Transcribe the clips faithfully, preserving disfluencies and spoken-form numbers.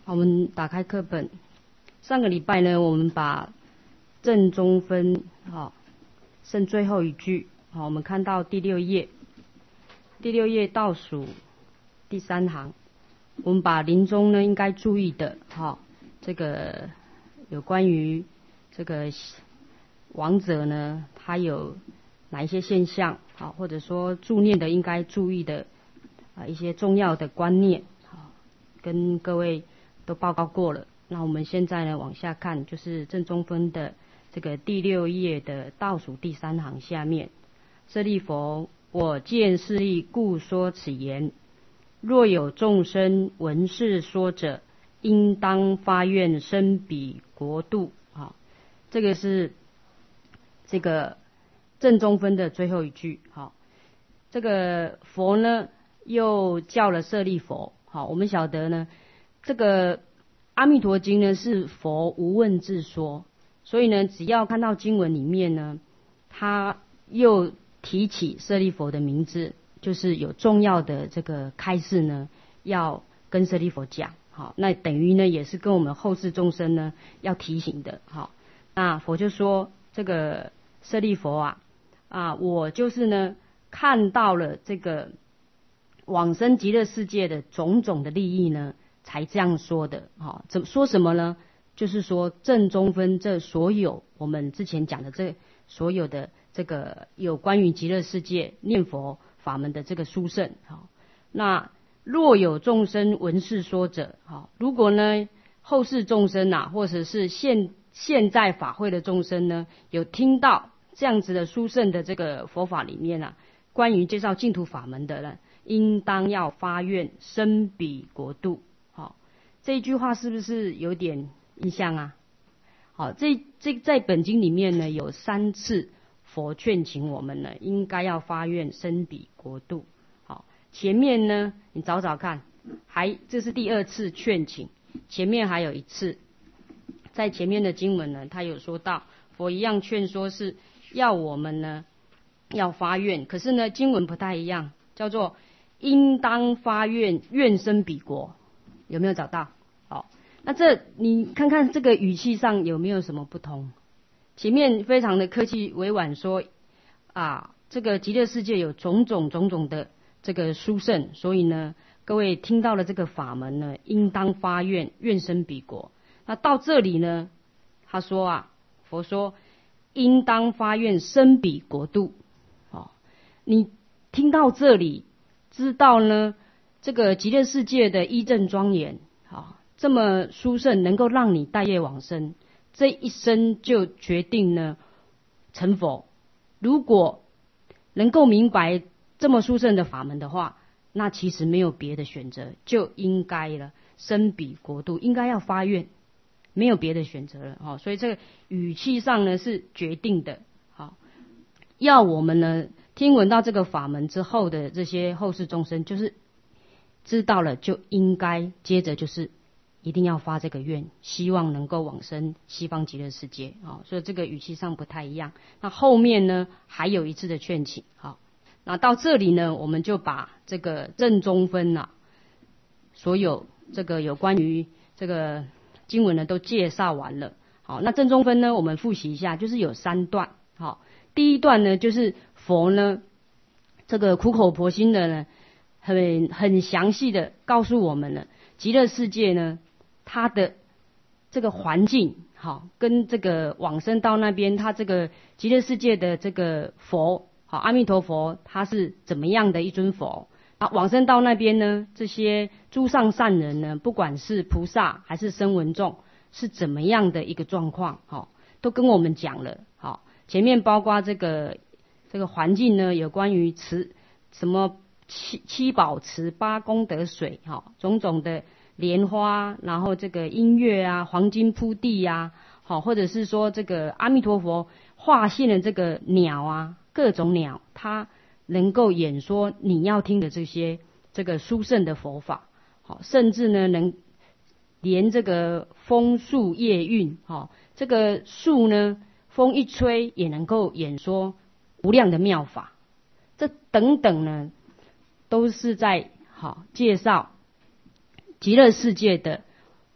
我们打开课本，上个礼拜呢，我们把正中分，好，剩最后一句，好，我们看到第六页，第六页倒数第三行，我们把临终呢应该注意的，好，这个有关于这个亡者呢，他有哪一些现象，好，或者说助念的应该注意的啊一些重要的观念，好，跟各位都报告过了。那我们现在呢往下看，就是正中分的这个第六页的倒数第三行下面，舍利弗，我见是利，故说此言。若有众生闻是说者，应当发愿生彼国度。好，这个是这个正中分的最后一句。好，这个佛呢又叫了舍利弗。好，我们晓得呢，这个阿弥陀经呢是佛无问自说，所以呢，只要看到经文里面呢，他又提起舍利弗的名字，就是有重要的这个开示呢，要跟舍利弗讲。好，那等于呢也是跟我们后世众生呢要提醒的。好，那佛就说，这个舍利弗啊，啊，我就是呢看到了这个往生极乐世界的种种的利益呢，才这样说的。好，怎么说什么呢？就是说正中分这所有我们之前讲的这所有的这个有关于极乐世界念佛法门的这个殊胜。好，那若有众生闻是说者，好，如果呢后世众生啊，或者是现现在法会的众生呢，有听到这样子的殊胜的这个佛法里面啊，关于介绍净土法门的呢，应当要发愿生彼国度。好，这一句话是不是有点印象啊？好，这这在本经里面呢，有三次佛劝请我们呢，应该要发愿生彼国度。好，前面呢，你找找看，还这是第二次劝请，前面还有一次，在前面的经文呢，他有说到佛一样劝说是要我们呢要发愿，可是呢经文不太一样，叫做应当发愿愿生彼国，有没有找到？好，那这你看看这个语气上有没有什么不同？前面非常的客气委婉说啊，这个极乐世界有种种种种的这个殊胜，所以呢各位听到了这个法门呢，应当发愿愿生彼国。那到这里呢，他说啊，佛说应当发愿生彼国度。哦，你听到这里知道呢，这个极乐世界的依正庄严，好，这么殊胜，能够让你带业往生，这一生就决定呢成佛。如果能够明白这么殊胜的法门的话，那其实没有别的选择，就应该了生彼国度，应该要发愿，没有别的选择了。好，所以这个语气上呢是决定的。好，要我们呢听闻到这个法门之后的这些后世众生，就是知道了就应该接着就是一定要发这个愿，希望能够往生西方极乐世界。好，所以这个语气上不太一样。那后面呢还有一次的劝请。好，那到这里呢，我们就把这个正中分啊，所有这个有关于这个经文呢都介绍完了。好，那正中分呢我们复习一下，就是有三段。好，第一段呢就是佛呢这个苦口婆心的呢很很详细的告诉我们了极乐世界呢它的这个环境，好，跟这个往生到那边它这个极乐世界的这个佛，好，阿弥陀佛他是怎么样的一尊佛啊？往生到那边呢，这些诸上善人呢，不管是菩萨还是声闻众，是怎么样的一个状况，好，都跟我们讲了。好，前面包括这个这个环境呢，有关于慈什么七七宝池、八功德水，好，种种的莲花，然后这个音乐啊，黄金铺地啊，好，或者是说这个阿弥陀佛化现的这个鸟啊，各种鸟，它能够演说你要听的这些这个殊胜的佛法，好，甚至呢能连这个风树叶韵，好，这个树呢风一吹也能够演说无量的妙法，这等等呢都是在好介绍极乐世界的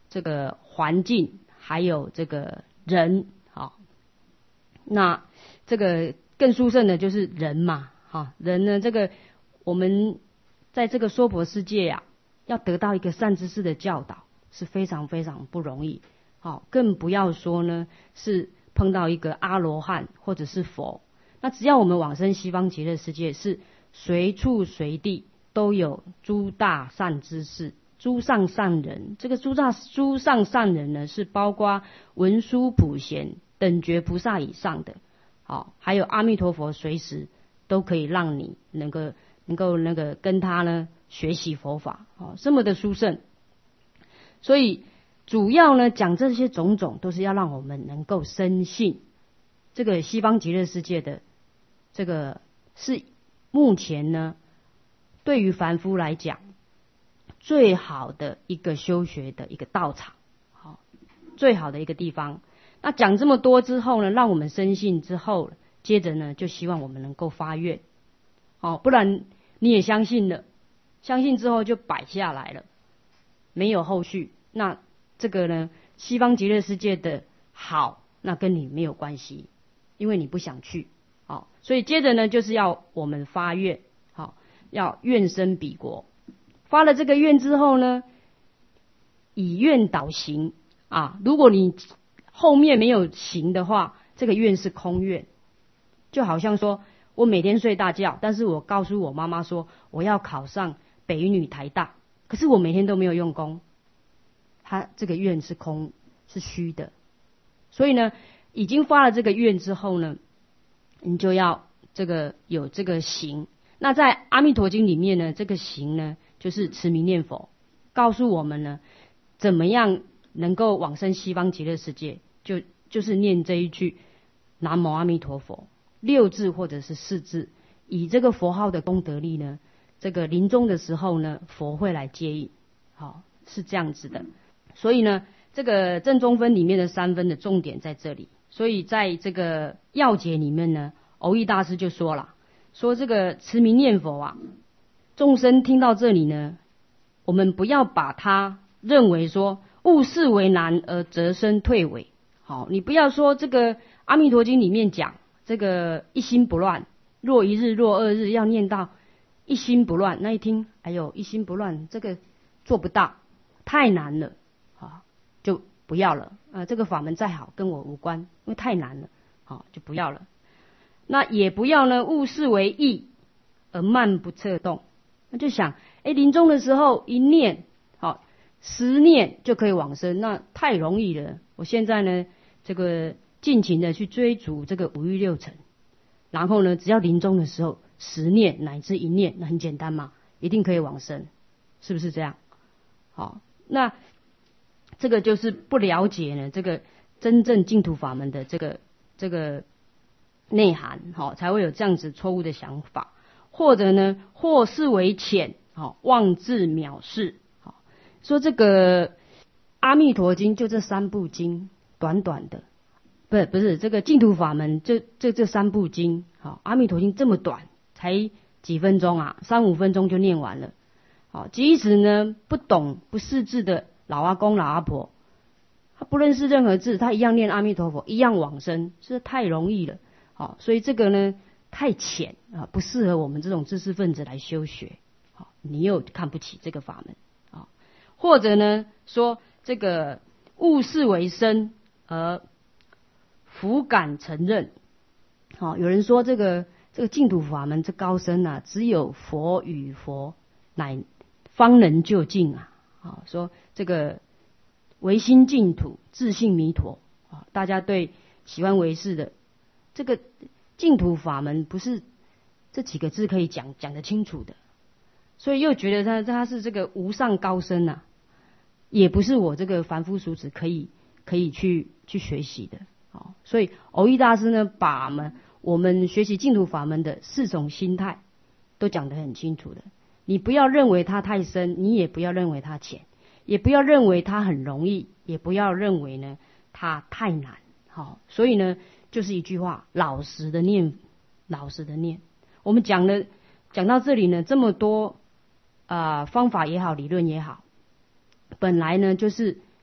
这个环境，还有这个人，好，那这个更殊胜的就是人嘛，哈，人呢，这个我们在这个娑婆世界呀、啊，要得到一个善知识的教导是非常非常不容易，好，更不要说呢是碰到一个阿罗汉或者是佛。那只要我们往生西方极乐世界，是随处随地都有诸大善知识、诸上善人。这个诸大诸上善人呢，是包括文殊普贤等觉菩萨以上的，好，还有阿弥陀佛，随时都可以让你能够能够那个跟他呢学习佛法，哦，这么的殊胜。所以主要呢讲这些种种，都是要让我们能够深信这个西方极乐世界的这个是目前呢对于凡夫来讲最好的一个修学的一个道场，好，最好的一个地方。那讲这么多之后呢，让我们深信之后，接着呢就希望我们能够发愿，哦，不然你也相信了，相信之后就摆下来了，没有后续，那这个呢西方极乐世界的好，那跟你没有关系，因为你不想去，好，所以接着呢就是要我们发愿，好，要愿生彼国。发了这个愿之后呢，以愿导行啊，如果你后面没有行的话，这个愿是空愿。就好像说我每天睡大觉，但是我告诉我妈妈说我要考上北一女台大，可是我每天都没有用功，他这个愿是空，是虚的。所以呢已经发了这个愿之后呢，你就要这个有这个行。那在阿弥陀经里面呢，这个行呢就是持名念佛，告诉我们呢怎么样能够往生西方极乐世界，就就是念这一句南无阿弥陀佛，六字或者是四字，以这个佛号的功德力呢，这个临终的时候呢，佛会来接引，好，是这样子的。所以呢，这个正中分里面的三分的重点在这里。所以在这个要解里面呢，蕅益大师就说了，说这个持名念佛啊，众生听到这里呢，我们不要把它认为说勿视为难而折身退尾。好，你不要说这个阿弥陀经里面讲这个一心不乱，若一日若二日要念到一心不乱，那一听哎呦一心不乱这个做不到，太难了，好，就不要了。呃，这个法门再好跟我无关，因为太难了，好，就不要了。那也不要呢勿视为易而慢不测动，那就想哎临终的时候一念好十念就可以往生，那太容易了。我现在呢这个尽情的去追逐这个五欲六尘，然后呢只要临终的时候十念乃至一念，那很简单嘛，一定可以往生，是不是这样？好，那这个就是不了解呢这个真正净土法门的这个这个内涵，好，才会有这样子错误的想法，或者呢或视为浅，好，妄自藐视。好，说这个阿弥陀经就这三部经，短短的，不是不是这个净土法门，这这这三部经，好，阿弥陀经这么短，才几分钟啊，三五分钟就念完了。好，即使呢不懂不识字的老阿公老阿婆，他不认识任何字，他一样念阿弥陀佛，一样往生，是太容易了。好，所以这个呢太浅啊，不适合我们这种知识分子来修学。好，你又看不起这个法门啊，或者呢说这个勿视为深而弗敢承认。好，有人说这个这个净土法门这高深啊，只有佛与佛乃方能究竟啊。好，说这个唯心净土，自性弥陀啊，大家对喜欢唯识的这个净土法门不是这几个字可以讲讲得清楚的，所以又觉得他他是这个无上高深啊，也不是我这个凡夫俗子可以可以去去学习的。好，所以蕅益大师呢，把我们我们学习净土法门的四种心态都讲得很清楚的。你不要认为它太深，你也不要认为它浅，也不要认为它很容易，也不要认为呢它太难。好，所以呢就是一句话，老实的念，老实的念。我们讲了讲到这里呢，这么多啊、呃、方法也好，理论也好，本来呢就是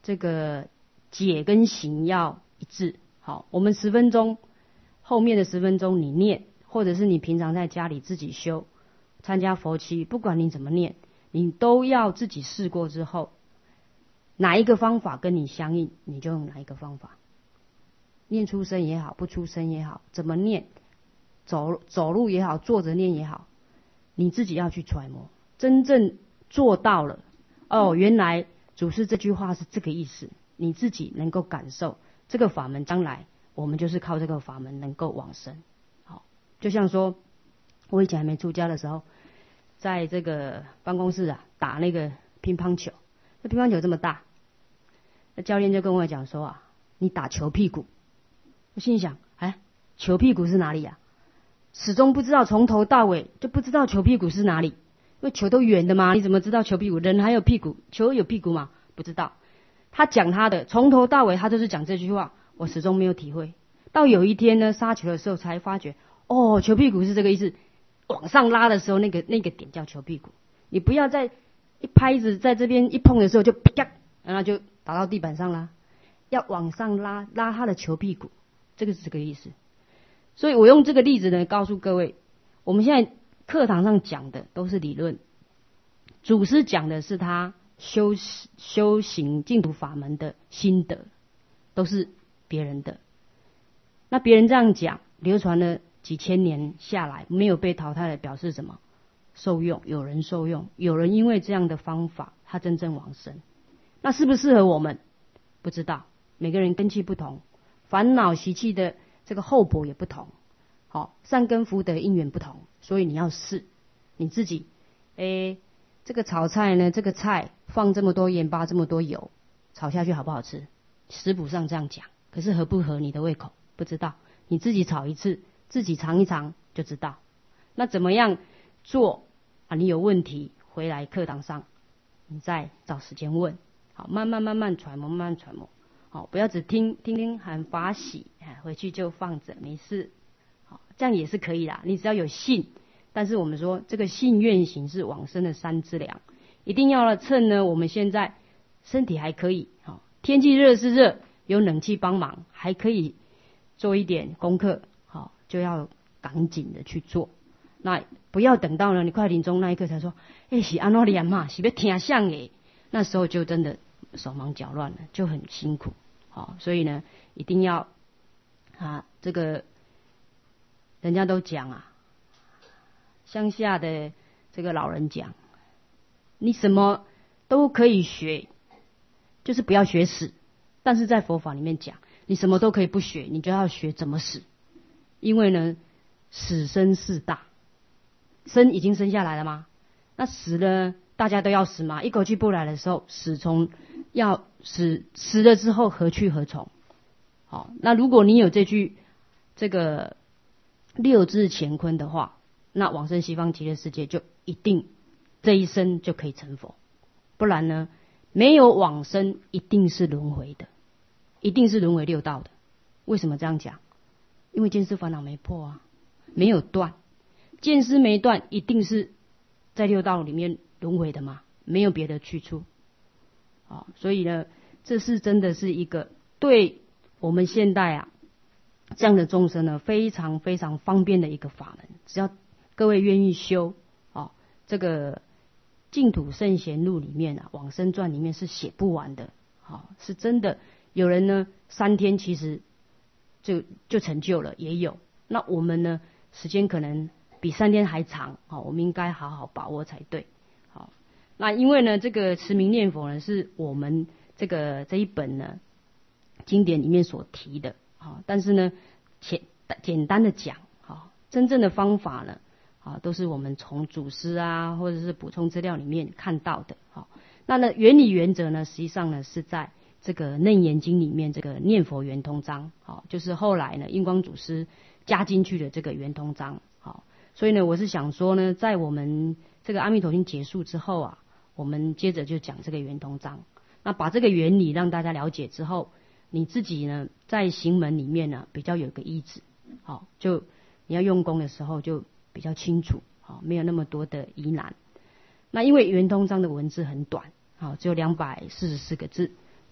这个解跟行要一致。好，我们十分钟，后面的十分钟你念，或者是你平常在家里自己修，参加佛七，不管你怎么念，你都要自己试过之后，哪一个方法跟你相应，你就用哪一个方法。念出声也好，不出声也好，怎么念，走走路也好，坐着念也好，你自己要去揣摩，真正做到了，哦，原来祖师这句话是这个意思，你自己能够感受这个法门，将来我们就是靠这个法门能够往生。好，就像说我以前还没出家的时候，在这个办公室啊打那个乒乓球，那乒乓球这么大，那教练就跟我讲说啊，你打球屁股。我心里想，哎，球屁股是哪里啊？始终不知道，从头到尾就不知道球屁股是哪里。因为球都圆的嘛，你怎么知道球屁股？人还有屁股，球有屁股吗？不知道。他讲他的，从头到尾他就是讲这句话，我始终没有体会。到有一天呢，杀球的时候才发觉，哦，球屁股是这个意思。往上拉的时候，那个那个点叫球屁股。你不要在一拍子在这边一碰的时候就啪，然后就打到地板上啦。要往上拉，拉他的球屁股，这个是这个意思。所以我用这个例子呢，告诉各位，我们现在课堂上讲的都是理论，祖师讲的是他修修行净土法门的心得，都是别人的。那别人这样讲，流传了几千年下来，没有被淘汰的，表示什么？受用，有人受用，有人因为这样的方法，他真正往生。那适不适合我们？不知道，每个人根器不同，烦恼习气的这个厚薄也不同，好，善根福德因缘不同，所以你要试你自己。诶，这个炒菜呢，这个菜放这么多盐巴，这么多油，炒下去好不好吃？食谱上这样讲，可是合不合你的胃口？不知道，你自己炒一次，自己尝一尝就知道。那怎么样做啊？你有问题回来课堂上，你再找时间问。好，慢慢慢慢揣摩，慢慢揣摩。好，不要只听听听很法喜，回去就放着没事。好，这样也是可以啦。你只要有信，但是我们说这个信愿行是往生的三资粮，一定要趁呢我们现在身体还可以，好，天气热是热，有冷气帮忙，还可以做一点功课，好，就要赶紧的去做。那不要等到呢你快临终那一刻才说，哎、欸，是安怎念嘛，是要听像诶，那时候就真的手忙脚乱了，就很辛苦。好，所以呢，一定要啊，这个人家都讲啊，乡下的这个老人讲，你什么都可以学，就是不要学死。但是在佛法里面讲，你什么都可以不学，你就要学怎么死。因为呢，死生事大，生已经生下来了吗？那死呢，大家都要死嘛，一口气不来的时候，死从要死死了之后何去何从？好，那如果你有这句这个六字乾坤的话，那往生西方极乐世界就一定这一生就可以成佛。不然呢，没有往生一定是轮回的，一定是轮回六道的。为什么这样讲？因为见思烦恼没破啊，没有断，见思没断，一定是在六道里面轮回的嘛，没有别的去处。啊，所以呢，这是真的是一个对我们现代啊这样的众生呢，非常非常方便的一个法门。只要各位愿意修，啊，这个净土圣贤录里面啊，往生传里面是写不完的，啊，是真的。有人呢三天其实就就成就了，也有。那我们呢，时间可能比三天还长，啊，我们应该好好把握才对。好，那因为呢，这个持名念佛呢，是我们这个这一本呢经典里面所提的，好，但是呢，简简单的讲，好，真正的方法呢，啊，都是我们从祖师啊，或者是补充资料里面看到的，好，那呢原理原则呢，实际上呢是在这个楞严经里面这个念佛圆通章，好，就是后来呢印光祖师加进去的这个圆通章，好，所以呢我是想说呢，在我们这个阿弥陀经结束之后啊，我们接着就讲这个圆通章，那把这个原理让大家了解之后，你自己呢在行门里面呢比较有个依止，好，就你要用功的时候就比较清楚，好，没有那么多的疑难。那因为圆通章的文字很短，好，只有两百四十四个字，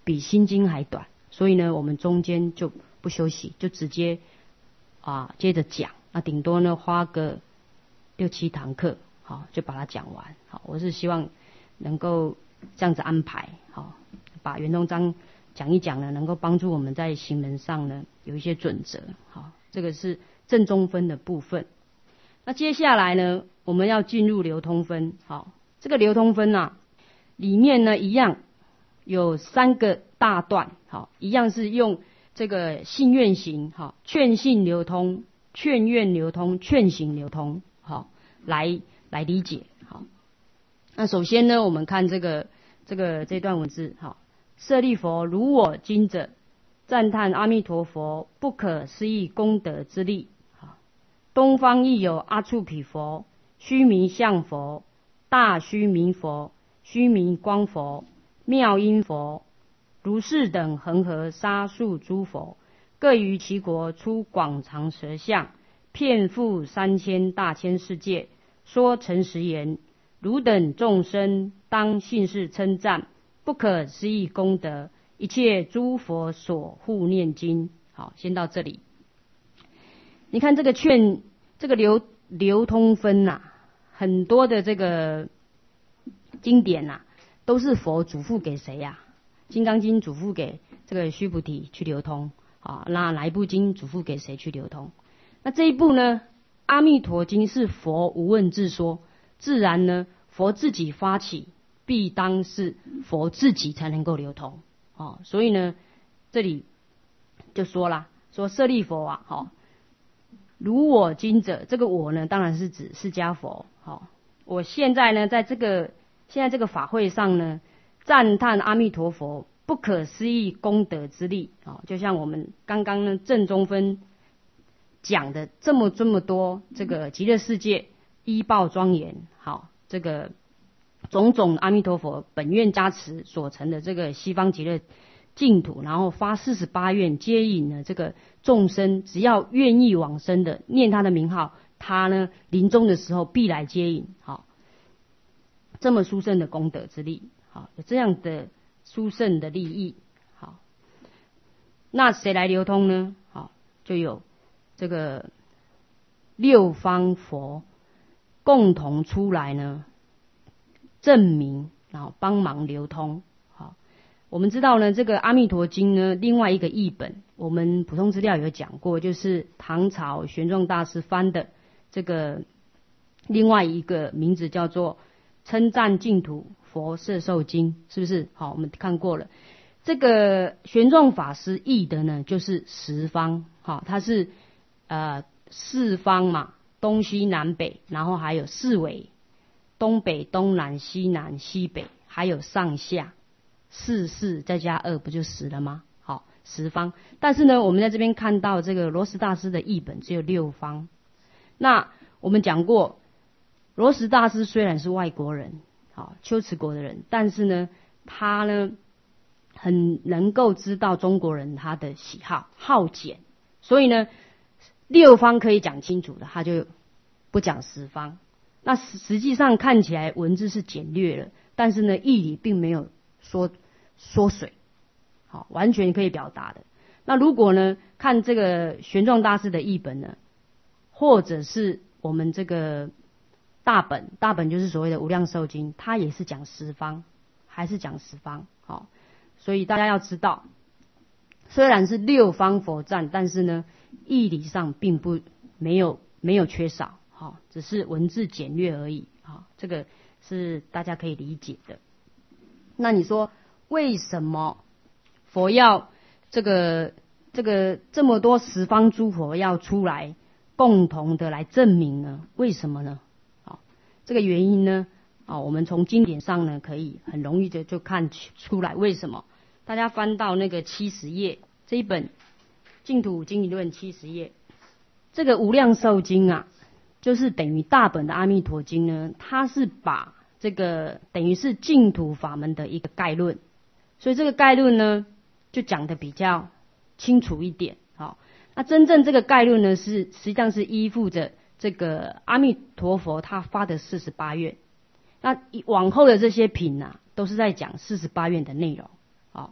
比心经还短，所以呢，我们中间就不休息，就直接啊接着讲，那顶多呢花个六七堂课，好就把它讲完。好，我是希望能够这样子安排，好把圆通章讲一讲呢，能够帮助我们在行门上呢有一些准则。好，这个是正中分的部分。那接下来呢，我们要进入流通分。好，这个流通分啊，里面呢一样有三个大段。好，一样是用这个信愿行，好，劝信流通、劝愿流通、劝行流通，好，来来理解。好，那首先呢，我们看这个这个这段文字。好，舍利弗，如我今者，赞叹阿弥陀佛不可思议功德之力。东方亦有阿处毗佛、须弥相佛、大须弥佛、须弥光佛、妙音佛，如是等恒河沙数诸佛，各于其国出广长舌相，遍覆三千大千世界，说诚实言：汝等众生当信是称赞不可思议功德，一切诸佛所护念经。好，先到这里。你看这个劝，这个流流通分呐、啊，很多的这个经典呐、啊，都是佛嘱咐给谁呀、啊？《金刚经》嘱咐给这个须菩提去流通，啊，那哪一部经嘱咐给谁去流通？那这一部呢，《阿弥陀经》是佛无问自说，自然呢，佛自己发起，必当是佛自己才能够流通，哦，所以呢，这里就说啦，说舍利弗啊，好、哦。如我今者，这个我呢，当然是指释迦佛。好、哦，我现在呢，在这个现在这个法会上呢，赞叹阿弥陀佛不可思议功德之力。哦，就像我们刚刚呢正中分讲的这么这么多，这个极乐世界依报庄严，好，这个种种阿弥陀佛本愿加持所成的这个西方极乐净土，然后发四十八愿，接引了这个众生，只要愿意往生的，念他的名号，他呢临终的时候必来接引。好，这么殊胜的功德之力，好，有这样的殊胜的利益。好，那谁来流通呢？好，就有这个六方佛共同出来呢，证明，然后帮忙流通。我们知道呢，这个《阿弥陀经》呢，另外一个译本，我们普通资料有讲过，就是唐朝玄奘大师翻的这个另外一个名字叫做《称赞净土佛摄受经》，是不是？好，我们看过了。这个玄奘法师译的呢，就是十方，好，它是呃四方嘛，东西南北，然后还有四维，东北、东南、西南、西北，还有上下。四四再加二不就十了吗？好，十方。但是呢，我们在这边看到这个罗什大师的译本只有六方。那我们讲过，罗什大师虽然是外国人，好，龟兹国的人，但是呢，他呢很能够知道中国人他的喜好好简，所以呢，六方可以讲清楚的，他就不讲十方。那实际上看起来文字是简略了，但是呢，义理并没有说缩水，好，完全可以表达的。那如果呢，看这个玄奘大师的译本呢，或者是我们这个大本，大本就是所谓的无量寿经，它也是讲十方，还是讲十方，好，所以大家要知道，虽然是六方佛赞，但是呢，义理上并不没有没有缺少，好，只是文字简略而已，好，这个是大家可以理解的。那你说为什么佛要这个这个这么多十方诸佛要出来共同的来证明呢？为什么呢？好，这个原因呢，啊，我们从经典上呢可以很容易的就看出来为什么。大家翻到那个七十页，这一本《净土经义论》七十页，这个无量寿经啊，就是等于大本的阿弥陀经呢，它是把这个等于是净土法门的一个概论，所以这个概论呢就讲得比较清楚一点。好，那真正这个概论呢是实际上是依附着这个阿弥陀佛他发的四十八愿，那往后的这些品啊都是在讲四十八愿的内容。好，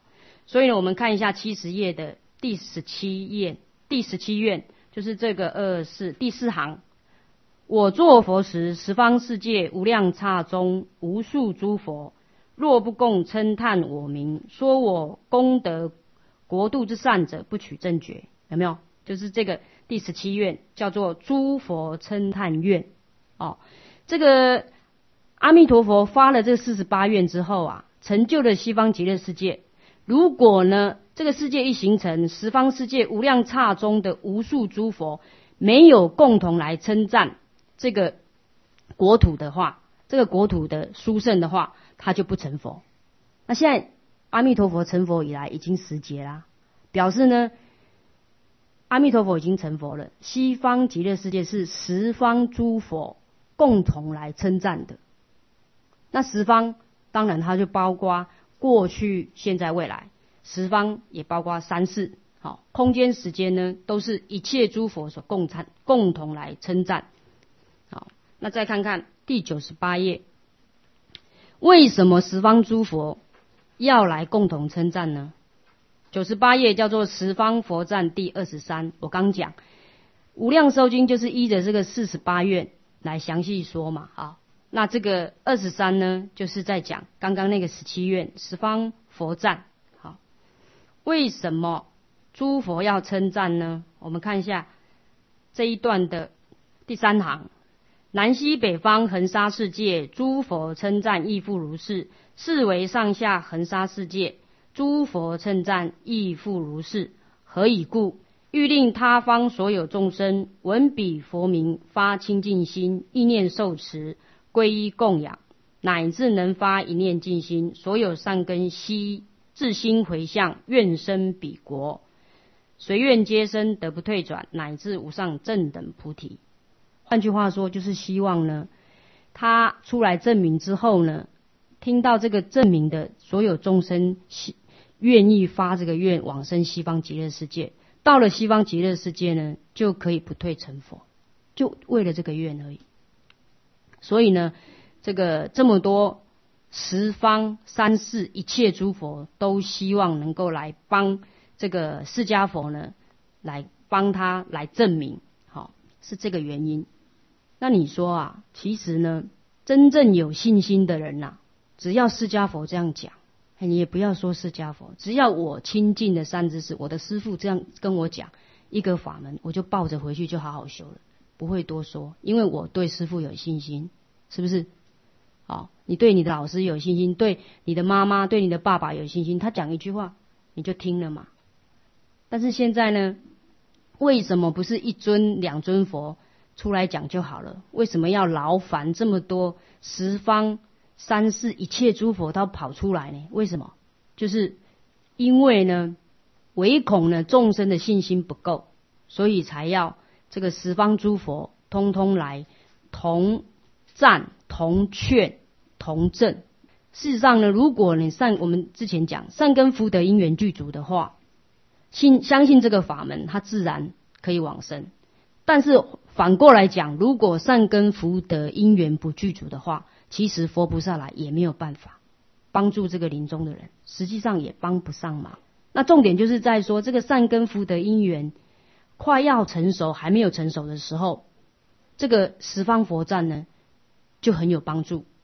所以呢，我们看一下七十页的第十七页，第十七愿就是这个二四第四行。我作佛时，十方世界无量刹中，无数诸佛，若不共称叹我名，说我功德国度之善者，不取正觉。有没有？就是这个第十七愿叫做诸佛称叹愿。哦，这个阿弥陀佛发了这四十八愿之后啊，成就了西方极乐世界。如果呢，这个世界一形成，十方世界无量刹中的无数诸佛没有共同来称赞这个国土的话，这个国土的殊胜的话，他就不成佛。那现在阿弥陀佛成佛以来已经十劫啦，表示呢，阿弥陀佛已经成佛了。西方极乐世界是十方诸佛共同来称赞的。那十方当然它就包括过去、现在、未来，十方也包括三世。好，空间、时间呢，都是一切诸佛所共参共同来称赞。好，那再看看第九十八页，为什么十方诸佛要来共同称赞呢？九十八页叫做十方佛赞第二十三。我刚讲无量寿经就是依着这个四十八愿来详细说嘛。好，那这个二十三呢，就是在讲刚刚那个十七愿十方佛赞。好，为什么诸佛要称赞呢？我们看一下这一段的第三行，南西北方恒沙世界，诸佛称赞亦复如是，是为上下恒沙世界，诸佛称赞亦复如是。何以故？欲令他方所有众生闻彼佛名，发清净心，意念受持，皈依供养，乃至能发一念净心，所有善根悉自心回向，愿生彼国，随愿皆生，得不退转，乃至无上正等菩提。换句话说，就是希望呢，他出来证明之后呢，听到这个证明的所有众生愿意发这个愿，往生西方极乐世界。到了西方极乐世界呢，就可以不退成佛，就为了这个愿而已。所以呢，这个这么多十方三世一切诸佛都希望能够来帮这个释迦佛呢，来帮他来证明，好，是这个原因。那你说啊，其实呢，真正有信心的人啊，只要释迦佛这样讲，你也不要说释迦佛，只要我亲近的善知识，我的师父这样跟我讲一个法门，我就抱着回去就好好修了，不会多说，因为我对师父有信心，是不是？好，你对你的老师有信心，对你的妈妈、对你的爸爸有信心，他讲一句话你就听了嘛。但是现在呢，为什么不是一尊两尊佛出来讲就好了？为什么要劳烦这么多十方三世一切诸佛都跑出来呢？为什么？就是因为呢，唯恐呢众生的信心不够，所以才要这个十方诸佛通通来同赞、同劝、同证。事实上呢，如果你善，我们之前讲善根福德因缘具足的话，信相信这个法门，它自然可以往生。但是反过来讲，如果善根福德因缘不具足的话，其实佛菩萨来也没有办法帮助这个临终的人，实际上也帮不上忙。那重点就是在说，这个善根福德因缘快要成熟还没有成熟的时候，这个十方佛赞呢就很有帮助。